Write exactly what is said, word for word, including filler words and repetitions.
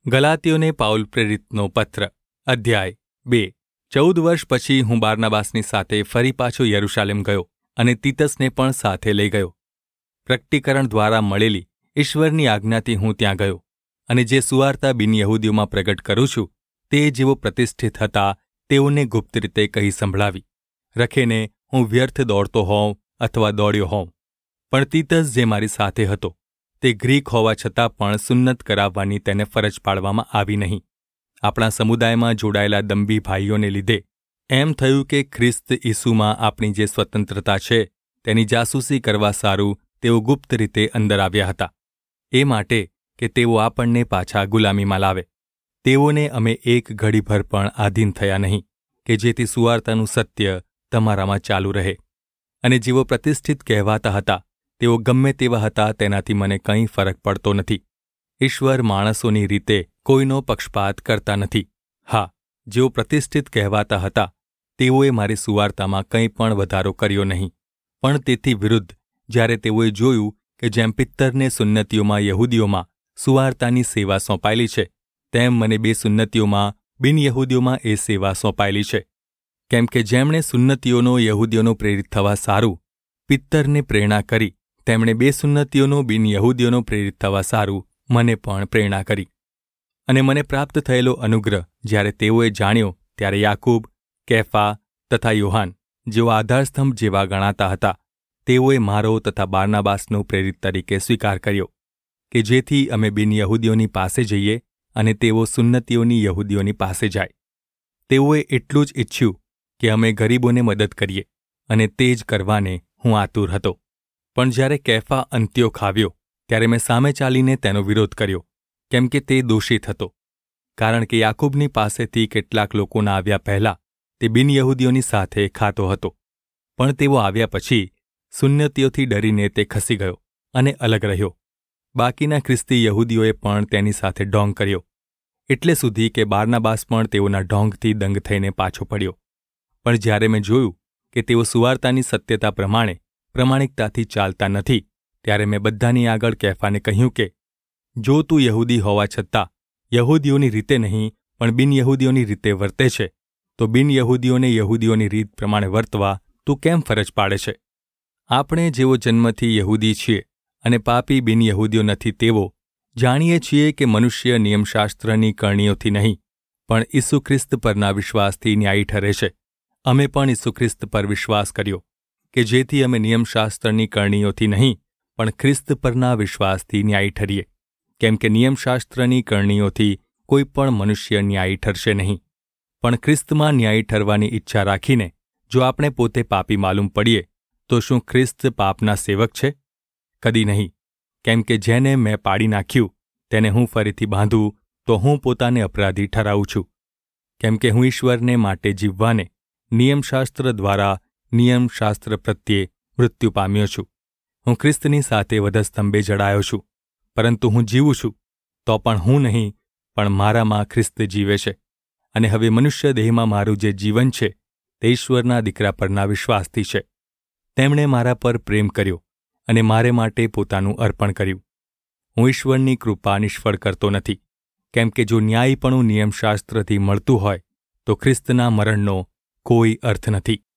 ગલાતીઓને Paul પ્રેરિતનો પત્ર અધ્યાય બે ચૌદ વર્ષ પછી હું બારનાબાસની સાથે ફરી પાછો યરૂશાલેમ ગયો અને તીતસને પણ સાથે લઈ ગયો. પ્રકટીકરણ દ્વારા મળેલી ઈશ્વરની આજ્ઞાથી હું ત્યાં ગયો અને જે સુવાર્તા બિનયહૂદીઓમાં પ્રગટ કરું છું તે જેઓ પ્રતિષ્ઠિત હતા તેઓને ગુપ્ત રીતે કહી સંભળાવી. રખેને હું વ્યર્થ દોડતો હોઉં અથવા દોડ્યો હોઉં, પણ તીતસ જે મારી સાથે હતો તે ગ્રીક હોવા છતાં પણ સુન્નત કરાવવાની તેને ફરજ પાડવામાં આવી નહીં. આપણા સમુદાયમાં જોડાયેલા દંભી ભાઈઓને લીધે એમ થયું કે ખ્રિસ્ત ઈસુમાં આપણી જે સ્વતંત્રતા છે તેની જાસૂસી કરવા સારું તેઓ ગુપ્ત રીતે અંદર આવ્યા હતા, એ માટે કે તેઓ આપણને પાછા ગુલામીમાં લાવે. તેઓને અમે એક ઘડીભર પણ આધીન થયા નહીં કે જેથી સુવાર્તાનું સત્ય તમારામાં ચાલુ રહે. અને જેઓ પ્રતિષ્ઠિત કહેવાતા હતા તેઓ ગમે તેવા હતા તેનાથી મને કંઈ ફરક પડતો નથી. ઈશ્વર માણસોની રીતે કોઈનો પક્ષપાત કરતા નથી. હા, જેઓ પ્રતિષ્ઠિત કહેવાતા હતા તેઓએ મારી સુવાર્તામાં કંઈ પણ વધારો કર્યો નહીં, પણ તેથી વિરુદ્ધ જ્યારે તેઓએ જોયું કે જેમ પિત્તરને સુન્નતીઓમાં યહૂદીઓમાં સુવાર્તાની સેવા સોંપાયેલી છે તેમ મને બે સુન્નતીઓમાં બિનયહૂદીઓમાં એ સેવા સોંપાયેલી છે. કેમ કે જેમણે સુન્નતીઓનો યહૂદીઓનો પ્રેરિત થવા સારું પિત્તરને પ્રેરણા કરી તેમણે બે સુન્નતીઓનો બિનયહૂદીઓનો પ્રેરિત થવા સારું મને પણ પ્રેરણા કરી. અને મને પ્રાપ્ત થયેલો અનુગ્રહ જ્યારે તેઓએ જાણ્યો ત્યારે યાકૂબ, કેફા તથા યોહાન જેઓ આધારસ્તંભ જેવા ગણાતા હતા તેઓએ મારો તથા બારનાબાસનો પ્રેરિત તરીકે સ્વીકાર કર્યો કે જેથી અમે બિનયહૂદીઓની પાસે જઈએ અને તેઓ સુન્નતીઓની યહૂદીઓની પાસે જાય. તેઓએ એટલું જ ઇચ્છ્યું કે અમે ગરીબોને મદદ કરીએ અને તે જ કરવાને હું આતુર હતો. પણ જ્યારે કેફા અંત્યોખ આવ્યો ત્યારે મેં સામે ચાલીને તેનો વિરોધ કર્યો, કેમ કે તે દોષિત હતો. કારણ કે યાકૂબની પાસેથી કેટલાક લોકોના આવ્યા પહેલાં તે બિનયહૂદીઓની સાથે ખાતો હતો, પણ તેઓ આવ્યા પછી સુન્નતીઓથી ડરીને તે ખસી ગયો અને અલગ રહ્યો. બાકીના ખ્રિસ્તી યહૂદીઓએ પણ તેની સાથે ઢોંગ કર્યો, એટલે સુધી કે બારનાબાસ પણ તેઓના ઢોંગથી દંગ થઈને પાછો પડ્યો. પણ જ્યારે મેં જોયું કે તેઓ સુવાર્તાની સત્યતા પ્રમાણે પ્રમાણિકતાથી ચાલતા નથી ત્યારે મેં બધાની આગળ કેફાને કહ્યું કે જો તું યહૂદી હોવા છતાં યહૂદીઓની રીતે નહીં પણ બિનયહૂદીઓની રીતે વર્તે છે તો બિનયહૂદીઓને યહૂદીઓની રીત પ્રમાણે વર્તવા તું કેમ ફરજ પાડે છે? આપણે જેઓ જન્મથી યહૂદી છીએ અને પાપી બિનયહૂદીઓ નથી તેઓ જાણીએ છીએ કે મનુષ્ય નિયમશાસ્ત્રની કરણીઓથી નહીં પણ ઈસુ ખ્રિસ્ત પરના વિશ્વાસથી ન્યાયી ઠરે છે. અમે પણ ઈસુ ખ્રિસ્ત પર વિશ્વાસ કર્યો કે જેથી અમે નિયમશાસ્ત્રની કરણીઓથી નહીં પણ ખ્રિસ્ત પરના વિશ્વાસથી ન્યાયી ઠરીએ. કેમ કે નિયમશાસ્ત્રની કરણીઓથી કોઈ પણ મનુષ્ય ન્યાયી ઠરશે નહીં, પણ ખ્રિસ્તમાં ન્યાયી ઠરવાની ઈચ્છા રાખીને જો આપણે પોતે પાપી માલુમ પડીએ તો શું ખ્રિસ્ત પાપના સેવક છે? કદી નહીં. કેમ કે જેને મેં પાડી નાખ્યું તેને હું ફરીથી બાંધું તો હું પોતાને અપરાધી ઠરાવું છું. કેમ કે હું ઈશ્વરને માટે જીવવાને નિયમશાસ્ત્ર દ્વારા નિયમશાસ્ત્ર પ્રત્યે મૃત્યુ પામ્યો છું. હું ખ્રિસ્તની સાથે વધસ્તંભે જડાયો છું, પરંતુ હું જીવું છું તો પણ હું નહીં પણ મારામાં ખ્રિસ્ત જીવે છે. અને હવે મનુષ્ય દેહમાં મારું જે જીવન છે તે ઈશ્વરના દીકરા પરના વિશ્વાસથી છે. તેમણે મારા પર પ્રેમ કર્યો અને મારે માટે પોતાનું અર્પણ કર્યું. હું ઈશ્વરની કૃપા નિષ્ફળ કરતો નથી, કેમ કે જો ન્યાયીપણું નિયમશાસ્ત્રથી મળતું હોય તો ખ્રિસ્તના મરણનો કોઈ અર્થ નથી.